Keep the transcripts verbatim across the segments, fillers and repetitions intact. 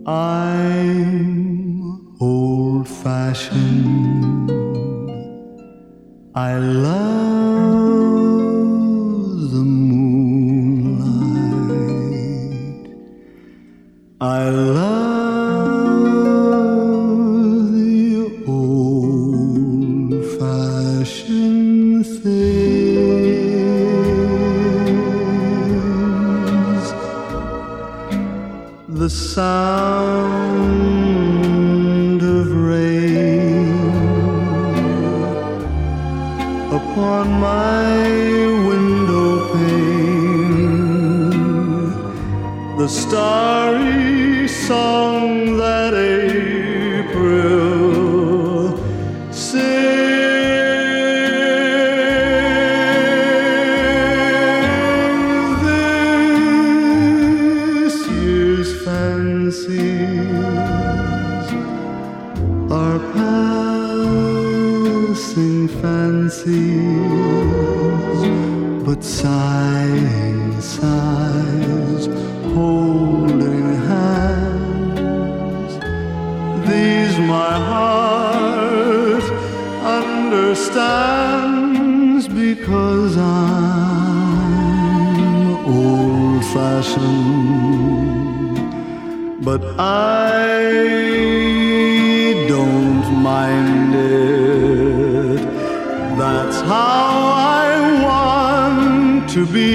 I'm old-fashioned. I love the moonlight. I love the old-fashioned things. The sound of rain upon my window pane, the starry song that April sings. This year's fancies are passing fancies, but sighing sighs, holding hands. These my heart understands, because I'm old-fashioned, but I don't mind it. That's how I want to be,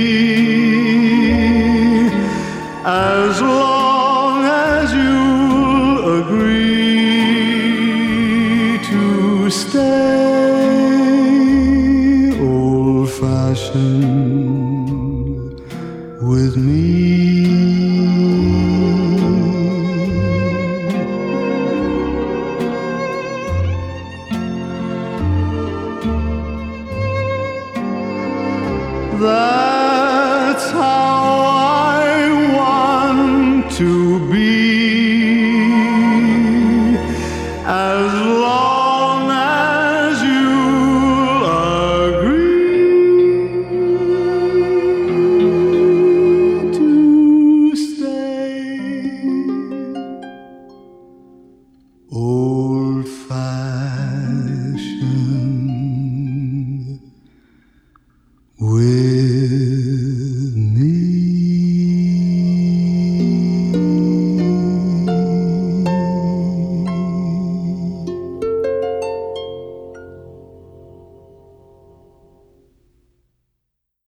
as long as you'll agree to stay old-fashioned with me. That's how I want to